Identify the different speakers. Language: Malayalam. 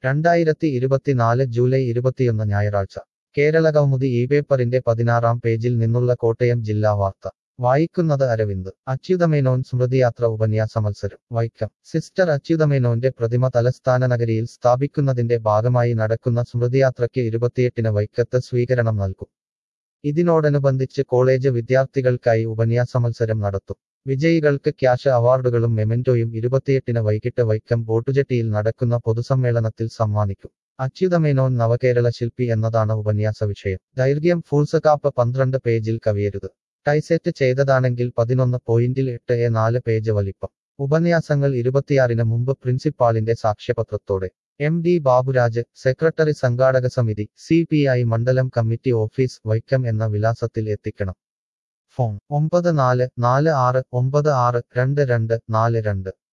Speaker 1: 2024 ജൂലൈ 21 ഞായറാഴ്ച കേരളകൗമുദി ഈ പേപ്പറിന്റെ 16-ാം പേജിൽ നിന്നുള്ള കോട്ടയം ജില്ലാ വാർത്ത വായിക്കുന്നത് അരവിന്ദ്. അച്യുതമേനോൻ സ്മൃതിയാത്ര ഉപന്യാസ മത്സരം വൈക്കം. സിസ്റ്റർ അച്യുതമേനോന്റെ പ്രതിമ തലസ്ഥാന നഗരിയിൽ സ്ഥാപിക്കുന്നതിന്റെ ഭാഗമായി നടക്കുന്ന സ്മൃതിയാത്രയ്ക്ക് 28-ന് വൈക്കത്ത് സ്വീകരണം നൽകും. ഇതിനോടനുബന്ധിച്ച് കോളേജ് വിദ്യാർത്ഥികൾക്കായി ഉപന്യാസ മത്സരം നടത്തും. വിജയികൾക്ക് ക്യാഷ് അവാർഡുകളും മെമന്റോയും 28-ന് വൈകിട്ട് വൈക്കം ബോട്ടുജെട്ടിയിൽ നടക്കുന്ന പൊതുസമ്മേളനത്തിൽ സമ്മാനിക്കും. അച്യുതമേനോൻ നവകേരള ശില്പി എന്നതാണ് ഉപന്യാസ വിഷയം. ദൈർഘ്യം ഫുൾസ്കാപ്പ് 12 പേജിൽ കവിയരുത്. ടൈസെറ്റ് ചെയ്തതാണെങ്കിൽ 11.84 പേജ് വലിപ്പം. ഉപന്യാസങ്ങൾ 26-ന് മുമ്പ് പ്രിൻസിപ്പാളിന്റെ സാക്ഷ്യപത്രത്തോടെ. എം.ഡി. ബാബുരാജ്, സെക്രട്ടറി, സംഘാടക സമിതി, CPI മണ്ഡലം കമ്മിറ്റി ഓഫീസ്, വൈക്കം എന്ന വിലാസത്തിൽ എത്തിക്കണം. ഫോൺ 9446962242.